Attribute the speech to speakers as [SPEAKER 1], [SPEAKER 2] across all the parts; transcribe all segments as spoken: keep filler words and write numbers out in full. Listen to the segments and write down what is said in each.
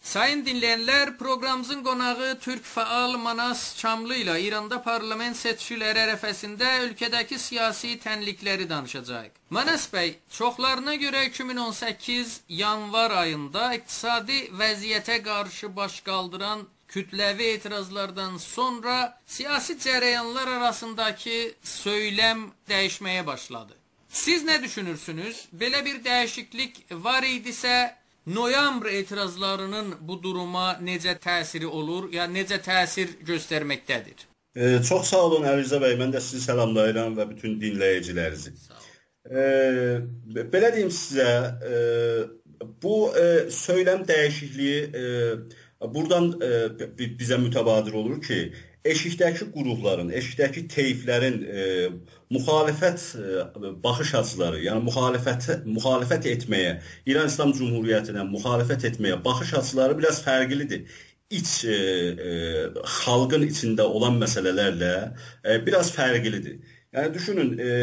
[SPEAKER 1] Sayın dinleyenler, programımızın qonağı Türk faal Manas Çamlı ile İranda parlament seçkiləri ərəfəsində ülkedeki siyasi tənlikləri danışacağıq. Manas Bey, çoxlarına göre iki bin on sekiz yanvar ayında iktisadi vəziyyətə qarşı baş qaldıran kütləvi etirazlardan sonra siyasi cərəyanlar arasındaki söylem dəyişməyə başladı. Siz ne düşünürsünüz? Belə bir dəyişiklik var idisə, noyambr etirazlarının bu duruma necə təsiri olur, ya necə təsir göstərməkdədir?
[SPEAKER 2] Ee, çok sağ olun Ərizə bəy, mən də sizi salamlayıram və bütün dinləyicilərinizi. Ee, belə deyim sizə, e, bu e, söyləm dəyişikliyi e, buradan e, bizə mütəbadir olur ki, eşikdəki qurumların, eşikdəki teyflərin e, müxalifət e, baxış açıları, yəni müxalifət, müxalifət etməyə, İran İslam Cumhuriyyətinə müxalifət etməyə baxış açıları biraz fərqlidir. İç e, e, xalqın içində olan məsələlərlə e, biraz fərqlidir. Yəni düşünün, e,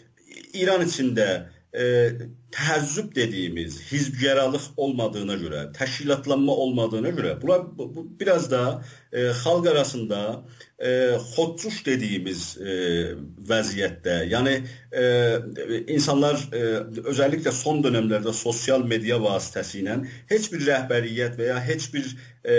[SPEAKER 2] İran içində e, təəzzüb dediyimiz hizbgəralıq olmadığına görə, təşkilatlanma olmadığına görə, bunlar bu, bu, biraz da e, xalq arasında e, xodcuş dediyimiz e, vəziyyətdə, yəni e, insanlar e, özellikle son dönemlerde sosyal medya vasitəsilə heç bir rəhbəriyyət və ya heç bir e,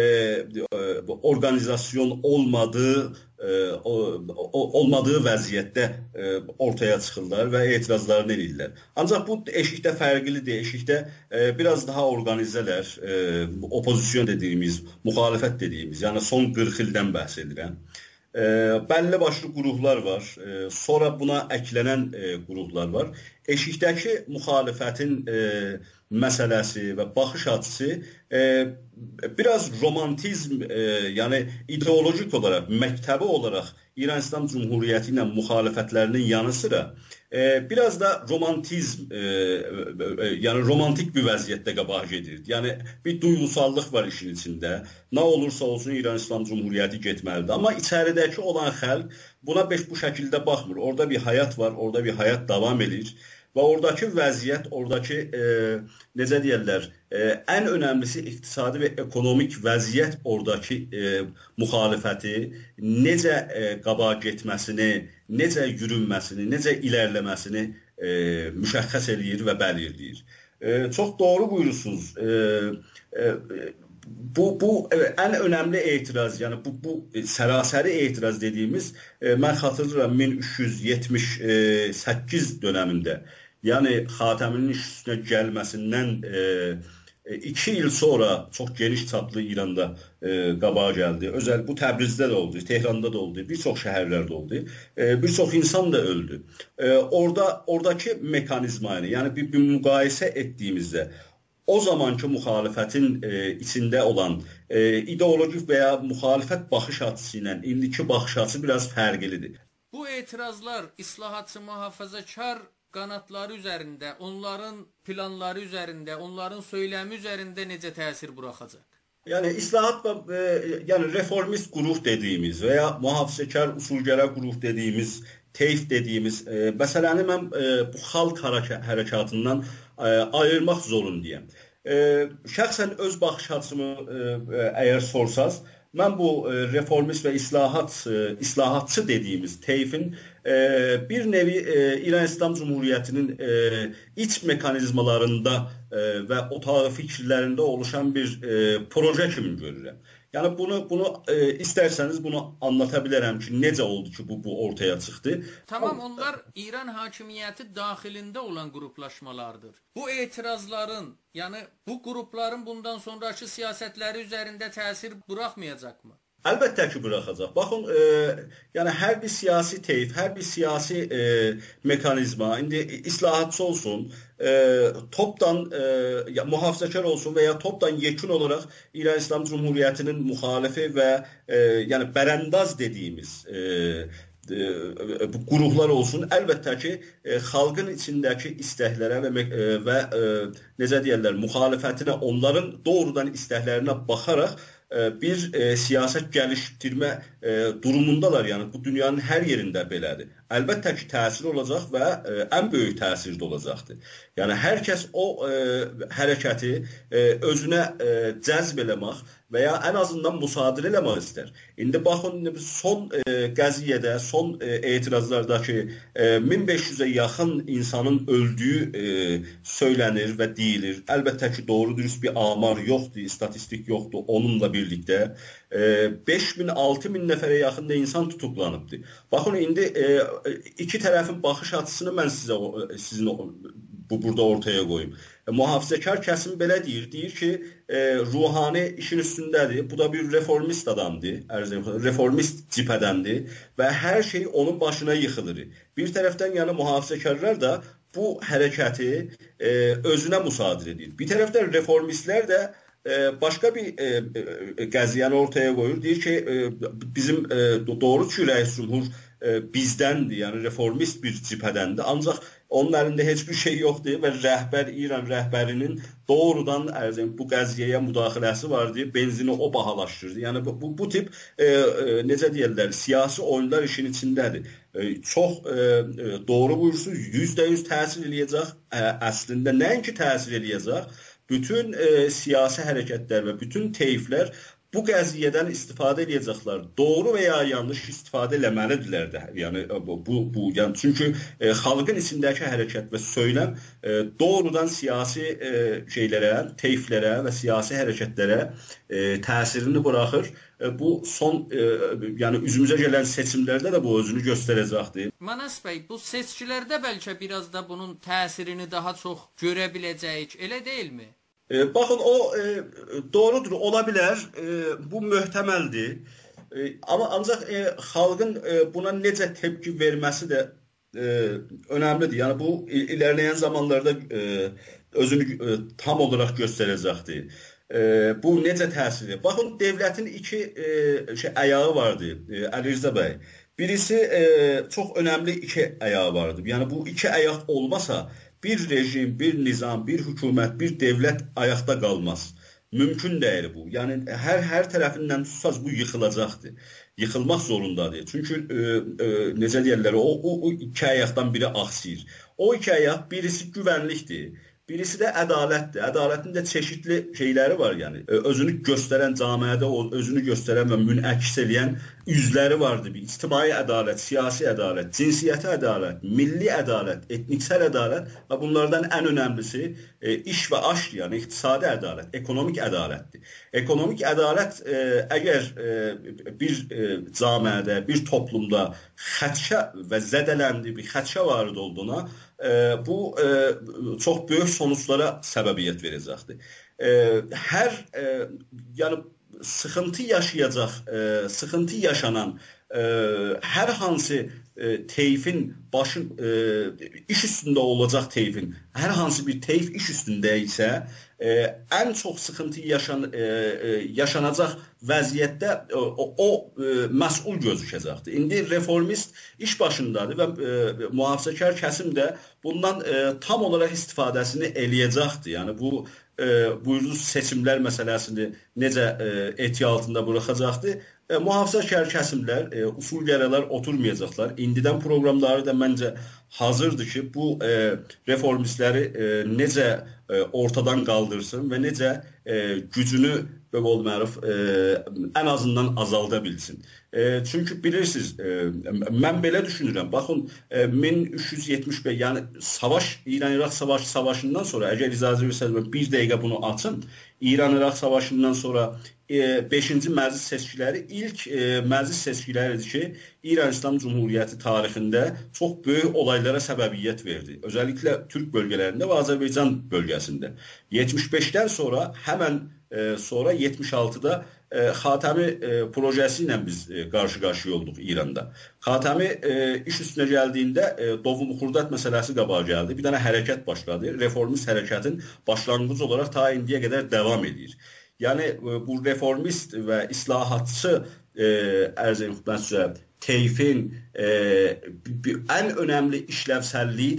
[SPEAKER 2] e, organizasyon olmadığı e, o, o, olmadığı vəziyyətdə e, ortaya çıxırlar və etirazlarını edirlər. Ancaq bu eşikdə fərqlidir, eşikdə e, biraz daha organizələr, e, opozisyon dediyimiz, müxalifət dediyimiz, yəni son qırx ildən bəhs edirəm. E, bəlli başlı qurumlar var, e, sonra buna əklənən e, qurumlar var. Eşikdəki müxalifətin e, məsələsi və baxış açısı e, biraz romantizm, e, yəni ideolojik olaraq, məktəbi olaraq İran İslam Cumhuriyyəti ilə müxalifətlərinin yanı sıra e, biraz da romantizm, e, e, yəni romantik bir vəziyyətdə qabağa gedir. Yəni bir duyğusallıq var işin içində. Nə olursa olsun İran İslam Cumhuriyyəti getməlidir. Amma içəridəki olan xalq buna beş bu şəkildə baxmır. Orada bir həyat var, orada bir həyat davam edir. Və oradakı vəziyyət, oradakı e, necə deyərlər, e, ən önəmlisi iqtisadi və ekonomik vəziyyət oradakı e, müxalifəti necə e, qabağa getməsini, necə yürünməsini, necə ilərləməsini e, müşəxəs eləyir və bəlirləyir. E, çox doğru buyurursunuz. E, e, Bu, bu ən önəmli etiraz, yəni bu, bu sərasəri etiraz dediyimiz, e, mən xatırlayıram min üç yüz yetmiş səkkiz dönəmində, yəni Xatəminin iş üstünə gəlməsindən e, iki il sonra çox geniş çaplı İranda e, qabağa gəldi. Özəl bu Təbrizdə də oldu, Tehranda da oldu, bir çox şəhərlərdə oldu. E, bir çox insan da öldü. E, orada oradakı mekanizmayı, yəni bir, bir müqayisə etdiyimizdə o zamanki müxalifətin e, içində olan e, ideolojik və ya müxalifət baxış açısı ilə indiki baxış açısı biraz fərqlidir.
[SPEAKER 1] Bu etirazlar islahatçı muhafazakar qanatları üzərində, onların planları üzərində, onların söyləmi üzərində necə təsir buraxacaq?
[SPEAKER 2] Yəni islahat və e, yəni reformist qrup dediyimiz və ya mühafizəkar usulgərə qrup dediyimiz, teyf dediyimiz e, məsələni mən e, bu xalq hərəkatından e, ayırmaq zorundayım. E, şəxsən öz baxış açımı e, əgər sorsaz, mən bu e, reformist və islahat, e, islahatçı dediyimiz teyfin e, bir nevi e, İran İslam Cumhuriyyətinin e, iç mekanizmalarında e, və otağı fikirlərində oluşan bir e, proje kimi görürəm. Yəni bunu bunu e, istərsəniz bunu anlata bilərəm ki, necə oldu ki bu bu ortaya çıxdı.
[SPEAKER 1] Tamam, onlar İran hakimiyyəti daxilində olan qruplaşmalardır. Bu etirazların, yəni bu qrupların bundan sonraki siyasətləri üzərində təsir buraxmayacaqmı?
[SPEAKER 2] Əlbəttə ki, buraxacaq. Baxın, e, yəni hər bir siyasi teyf, hər bir siyasi e, mekanizma, indi islahatçı olsun, e, topdan e, ya, mühafizəkar olsun və ya topdan yekun olaraq İran İslam Cumhuriyyətinin müxalifi və e, yəni bərəndaz dediyimiz e, e, bu qurumlar olsun, əlbəttə ki, e, xalqın içindəki istəklərə və, və e, necə deyərlər, müxalifətinə, onların doğrudan istəklərinə baxaraq bir siyasət gəlişdirmə durumundalar. Yəni bu dünyanın hər yerində belədir. Əlbəttə ki, təsir olacaq və ən böyük təsir də olacaqdır. Yəni hər kəs o hərəkəti özünə cəzb eləmək və ya ən azından müsadirə eləmək istər. İndi baxın, son qəziyyədə, son etirazlardakı min beş yüzə yaxın insanın öldüyü söylənir və deyilir. Əlbəttə ki, doğru dürüst bir amar yoxdur, istatistik yoxdur. Onunla birlikdə beş min altı min nəfərə yaxın da insan tutuklanıbdır. Baxın, indi iki tərəfin baxış açısını mən sizə sizin bu burada ortaya qoyum. Mühafizəkar kəsim belə deyir, deyir ki, e, ruhani işin üstündədir, bu da bir reformist adamdır, reformist cibhədəndir və hər şey onun başına yıxılır. Bir tərəfdən yəni mühafizəkarlar da bu hərəkəti e, özünə müsadir edir. Bir tərəfdən reformistlər də e, başqa bir e, e, qəziyyəni ortaya qoyur, deyir ki, e, bizim e, doğru ki, rəis cümhur e, bizdəndir, yəni reformist bir cibhədəndir, ancaq onun əlində heç bir şey yoxdur və rəhbər, İran rəhbərinin doğrudan ərzim, bu qəziyyəyə müdaxiləsi var deyib, benzini o bahalaşdırdı. Yəni bu, bu, bu tip e, e, necə deyirlər, siyasi oyunlar işin içindədir. E, çox e, doğru buyursunuz, yüzdə yüz təsir eləyəcək, e, əslində nəinki təsir eləyəcək, bütün e, siyasi hərəkətlər və bütün teyflər bu qəziyyədən istifadə edəcəklər. Doğru və ya yanlış istifadə eləməlidirlər də. Yəni bu bu yəni çünki e, xalqın içindəki hərəkət və söyləm e, doğrudan siyasi e, şeylərə, teyflərə və siyasi hərəkətlərə e, təsirini buraxır. E, bu son e, yəni üzümüzə gələn seçimlərdə də bu özünü göstərəcəkdir.
[SPEAKER 1] Manas bəy, bu seçkilərdə bəlkə biraz da bunun təsirini daha çox görə biləcəyik, elə deyilmi?
[SPEAKER 2] E, baxın, o e, doğrudur, ola bilər, e, bu möhtəməldir. E, amma ancaq e, xalqın e, buna necə tepki verməsi də e, önəmlidir. Yəni bu ilerleyen zamanlarda e, özünü e, tam olaraq göstərəcəkdir. E, bu necə təsir edir? Baxın, devlətin iki e, şey, ayağı vardı, e, Ali Rza bəy. Birisi e, çox önəmli iki ayağı vardı. Yəni bu iki ayaq olmasa bir rejim, bir nizam, bir hükümət, bir devlət ayaqda qalmaz. Mümkün deyil bu. Yəni hər hər tərəfindən tutsaz bu yıxılacaqdır. Yıxılmaq zorundadır. Çünki e, e, necə deyirlər, o, o, o iki ayaqdan biri axsıyır. O iki ayaq, birisi güvənlikdir. Birisi də ədalətdir. Ədalətin də çeşitli şeyləri var, yəni. Özünü göstərən camiədə o özünü göstərən və münəks edən üzləri vardı. Bir ictimai ədalət, siyasi ədalət, cinsiyyəti ədalət, milli ədalət, etniksel ədalət və bunlardan ən önəmlisi e, iş və aşk, yəni iqtisadi ədalət, ekonomik ədalətdir. Ekonomik ədalət e, əgər e, bir e, camiədə, bir toplumda xədşə və zədələndi bir xədşə varid olduğuna e, bu e, çox böyük sonuçlara səbəbiyyət verəcəkdir. E, hər e, yəni sıxıntı yaşayacaq, e, sıxıntı yaşanan e, hər hansı e, teyfin başı e, iş üstündə olacaq teyfin, hər hansı bir teyf iş üstündə isə e, ən çox sıxıntı yaşan, e, e, yaşanacaq vəziyyətdə e, o, o e, məsul gözükəcəkdir. İndi reformist iş başındadır və e, mühafizəkar kəsim də bundan e, tam olaraq istifadəsini eləyəcəkdir. Yəni bu e, buyurduğunuz seçimlər məsələsini necə e, etki altında buraxacaqdır. E, mühafizəkar kəsimlər, e, usulgərələr oturmayacaqlar. İndidən proqramları da məncə hazırdır ki, bu e, reformistləri e, necə e, ortadan qaldırsın və necə e, gücünü belə olmayaraq e, ən azından azalda bilsin. E, çünki bilirsiniz, e, mən belə düşünürəm. Baxın, e, min üç yüz yetmiş beş, yəni savaş, İran-İraq savaş, savaşından sonra, əgər icazə versəniz, bir dəqiqə bunu açın. İran-İraq savaşından sonra beşinci məclis seçkiləri ilk e, məclis seçkiləridir ki, İran İslam Cumhuriyyəti tarixində çox böyük olaylara səbəbiyyət verdi. Özəlliklə Türk bölgələrində və Azərbaycan bölgəsində. yetmiş beşdən sonra, həmən e, sonra yetmiş altıda e, Xatəmi e, projesi ilə biz e, qarşı-qarşıya olduq İranda. Xatəmi e, iş üstünə gəldiyində e, Dovum Xurdat məsələsi qabağa gəldi. Bir dənə hərəkət başladı. Reformist hərəkətin başlanğıcı olaraq ta indiyə qədər davam edir. Yəni bu reformist və islahatçı e, ərzin xütbətçə teyfin e, ən önəmli işlevsəlliyi də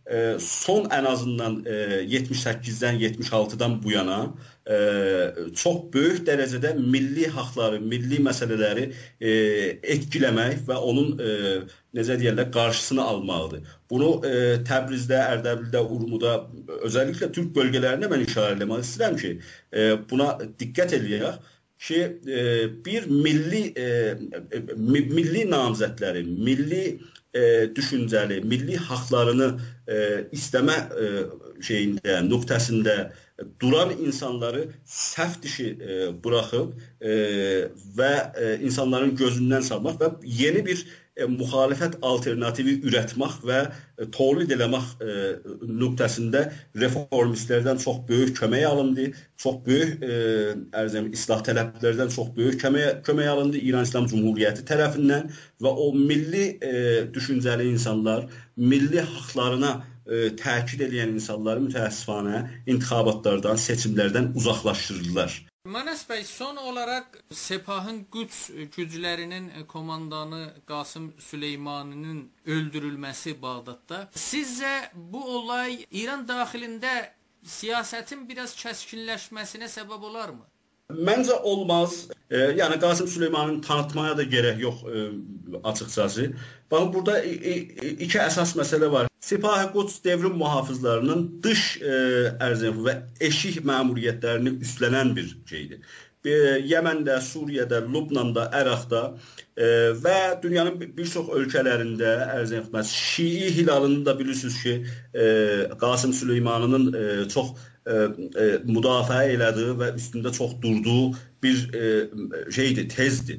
[SPEAKER 2] e, son en azından e, yetmiş səkkizdən yetmiş altıdan bu yana e, çox böyük dərəcədə milli haqları, milli məsələləri e, etkiləmək və onun e, necə deyirlər, qarşısını almaqdır. Bunu e, Təbrizdə, Ərdəbildə, Urmuda, özellikle Türk bölgelerine ben işaret etmek istedim ki e, buna dikkat edək ki e, bir milli e, milli namzətləri, milli e, düşüncəli, milli haqlarını e, istəmə e, şeyində, nöqtəsində duran insanları səhv dişi e, buraxıb e, və e, insanların gözündən salmaq və yeni bir e, müxalifət alternativi ürətmək və e, tolid eləmək e, nöqtəsində reformistlərdən çox böyük kömək alındı. Çox böyük e, ərzəm, islah tələblərdən çox böyük kömək, kömək alındı İran İslam Cumhuriyyəti tərəfindən və o milli e, düşüncəli insanlar, milli haqlarına e, təkid edən insanları mütəəssifanə intixabatlardan, seçimlərdən uzaqlaşdırdılar.
[SPEAKER 1] Manas bəy, son olaraq Sepahın Quds güclərinin komandanı Qasım Süleymaninin öldürülməsi Bağdadda. Sizcə bu olay İran daxilində siyasətin biraz kəskinləşməsinə səbəb olarmı?
[SPEAKER 2] Məncə olmaz. E, yəni Qasım Süleymanın tanıtmaya da gerək yox e, açıqcası. Baxın, burada iki əsas məsələ var. Sepah-ı Quds devrim muhafızlarının dış e, ərzəf və eşik məmuriyyətlərini üstlənən bir şeydir. E, Yəməndə, Suriyədə, Lübnanda, Əraqda e, və dünyanın bir çox ölkələrində ərzəf Şii hilalını da bilirsiniz ki, e, Qasım Süleymanının e, çox e, e, müdafiə elədiyi və üstündə çox durduğu bir e, şeydir, tezdir.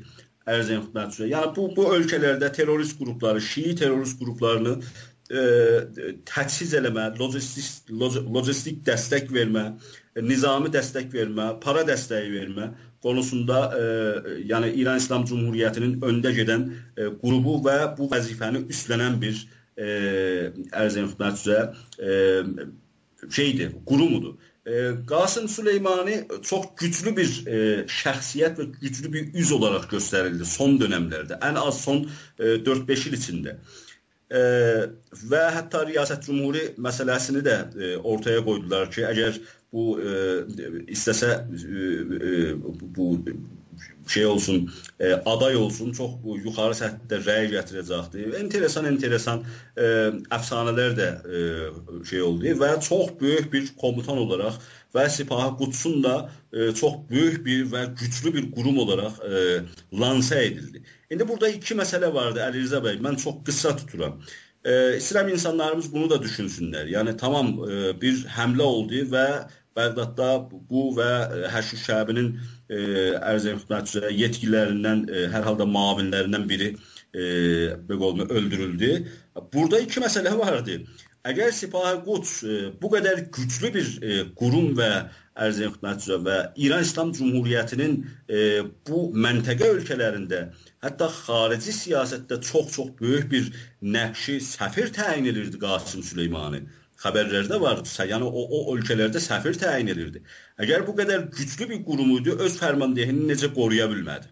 [SPEAKER 2] Yəni bu, bu ölkələrdə terörist qrupları, Şii terörist qruplarını e, təchiz eləmə, logistik, logistik dəstək vermə, nizami dəstək vermə, para dəstəyi vermə konusunda e, yəni İran İslam Cumhuriyyətinin öndə gedən e, qrubu və bu vəzifəni üstlənən bir e, ərzən xidmətçiyə e, şeydir, qurumudur. E, Qasım Süleymani çox güclü bir e, şəxsiyyət və güclü bir üz olaraq göstərildi son dönəmlərdə. Ən az son e, dörd beş il içində. E, və hətta Riyasət Cumhuri məsələsini də e, ortaya qoydular ki, əgər bu e, istəsə e, e, bu şey olsun, e, aday olsun, çox bu yuxarı səthdə rəy gətirəcəkdir. Enteresan, enteresan e, əfsanələr də e, şey oldu və çox böyük bir komutan olaraq və Sepah-ı Qudsun da e, çox böyük bir və güclü bir qurum olaraq e, lanse edildi. İndi burada iki məsələ vardı Əli Rza bəy, mən çox qısa tuturam. E, İslam insanlarımız bunu da düşünsünlər. Yəni tamam e, bir həmlə oldu və Bəğdadda bu və Həşr Şəbinin e, ərzən xidmətçilərə yetkililərindən, e, hər halda mavinlərindən biri e, öldürüldü. Burada iki məsələ vardı. Əgər Sepah-ı Quds e, bu qədər güclü bir e, qurum və ərzən xidmətçilərə və İran İslam Cumhuriyyətinin e, bu məntəqə ölkələrində, hətta xarici siyasətdə çox-çox böyük bir nəqşi, səfir təyin edirdi Qasım Süleymani. Xəbərlərdə vardı. Yəni o, o ölkələrdə səfir təyin edirdi. Əgər bu qədər güclü bir qurumuydu, öz fərmandehini necə qoruya bilmədi?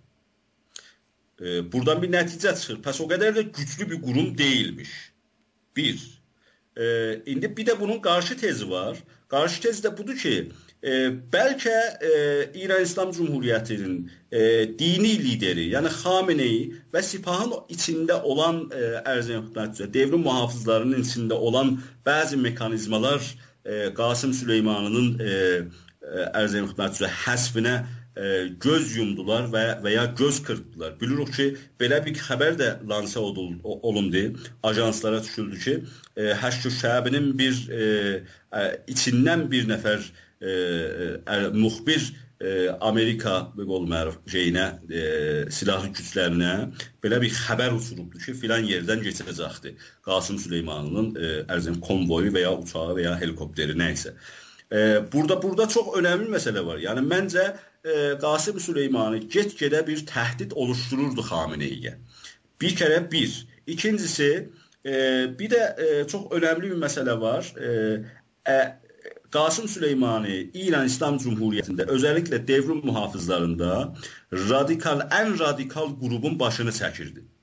[SPEAKER 2] E, buradan bir nəticə çıxır. Pəs o qədər də güclü bir qurum deyilmiş. Bir. E, indi bir də bunun qarşı tezi var. Qarşı tezi də budur ki, e, bəlkə e, İran İslam Cumhuriyyətinin e, dini lideri, yəni Xameneyi və Sepahın içində olan e, ərzən xidmətçilərə, devrim muhafızlarının içində olan bəzi mekanizmalar e, Qasım Süleymanının e, e, ərzən xidmətçilərə həsfinə e, göz yumdular və, və ya göz kırptılar. Bilirik ki, belə bir xəbər də lanse olundu, ajanslara düşüldü ki, e, Həşr Şəbinin bir e, e, içindən bir nəfər e, e, müxbir e, Amerika şeyinə, e, silahlı güclərinə belə bir xəbər uçurubdu ki, filan yerdən keçəcəkdir Qasım Süleymanının e, ərzən konvoyu və ya uçağı və ya helikopteri nəysə. E, burada burada çox önəmli məsələ var. Yəni məncə e, Qasım Süleymani get-gedə bir təhdid oluştururdu Xameneyiyə. Bir kərə bir. İkincisi, e, bir də e, çox önəmli bir məsələ var. E, e, Qasım Süleymani İran İslam Cumhuriyyətində, özellikle devrim muhafızlarında radikal, ən radikal grubun başını çəkirdi.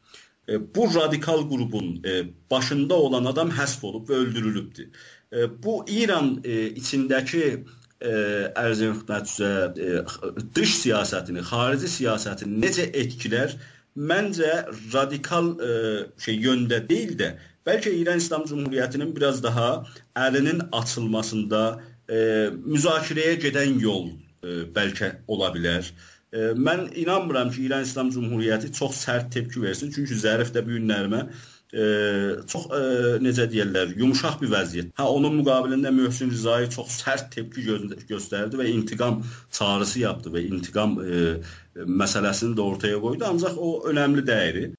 [SPEAKER 2] bu radikal qrupun başında olan adam həsf olub və öldürülübdür. Bu İran içindəki ərz etməkcə dış siyasətini, xarici siyasətini necə etkilər? Məncə radikal şey yöndə deyil də, bəlkə İran İslam Cumhuriyyətinin biraz daha əlinin açılmasında müzakirəyə gedən yol bəlkə ola bilər. Mən inanmıram ki, İran İslam Cumhuriyyəti çox sərt tepki versin. Çünki Zərif də bu günlərimə çox, necə deyirlər, yumuşaq bir vəziyyət. Ha, onun müqabilində Möhsin Rizai çox sərt tepki göstərdi və intiqam çağrısı yaptı və intiqam məsələsini də ortaya qoydu. Ancaq o önəmli deyil.